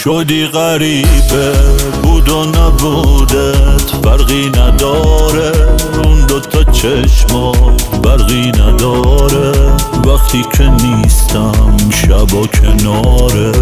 شدی غریبه، بود و نبودت فرقی نداره، اون دوتا چشمات برقی نداره، وقتی که نیستم شبا کناره.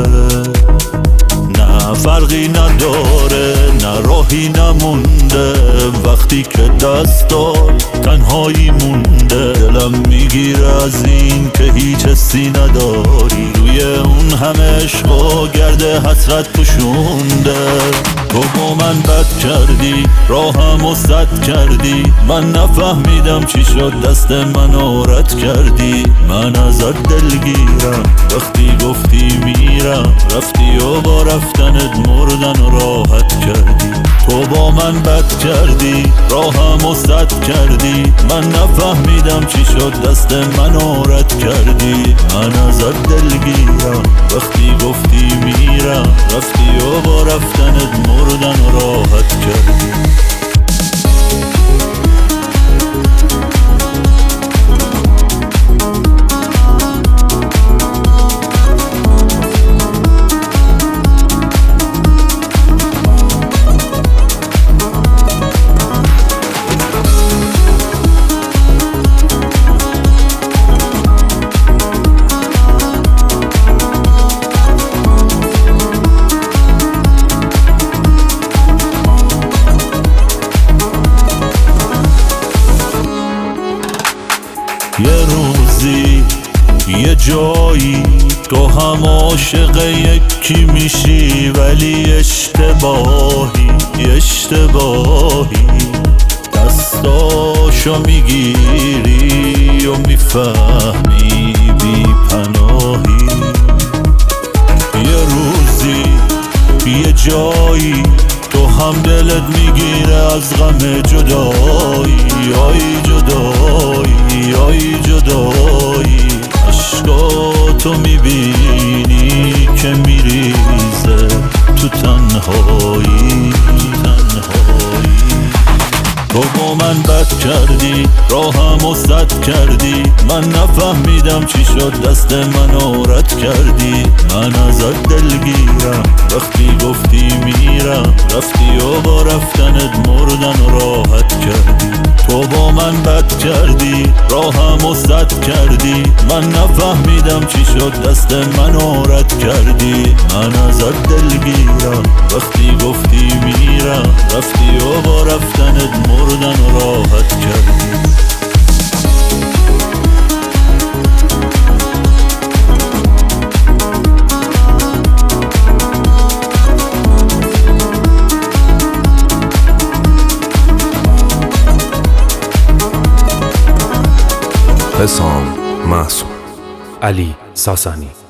نه فرقی نداره، نه راهی نمونده، وقتی که دستات تنهایی مونده. دلم میگیره از این که هیچ حسی نداری، روی اون همه عشق و گرد حسرت پوشونده. تو با من بد کردی، راهم سد کردی، من نفهمیدم چی شد دست منو رد کردی. من ازت دلگیرم وقتی گفتی میرم، رفتی و با رفتنت مردن و راحت کردی. تو با من بد کردی، راهم سد کردی، من نفهمیدم چی شد دست منو رد کردی. من ازت دلگیرم وقتی گفتی میرم، رفتی و با رفتنت مردن و راحت کردی. یه روزی یه جایی تو هم عاشق یکی میشی، ولی اشتباهی دستاشو میگیری و میفهمی بی پناهی. یه روزی یه جایی تو هم دلت میگیره از غم جدایی، آی جدایی، آی جدایی. عشقاتو میبینی که میریزه تو تنهایی. تو با من بد کردی، راهم سد کردی، من نفهمیدم چی شد دست منو رد کردی. من ازت دلگیرم وقتی گفتی میرم، رفتی و با رفتنت مردن و راحت کردی. تو با من بد کردی، راهم سد کردی، من نفهمیدم چی شد دست منو رد کردی. من ازت دلگیرم وقتی گفتی میرم، رفتی و با رفتنت مردن و راحت کردی. حسام محسود، علی ساسانی.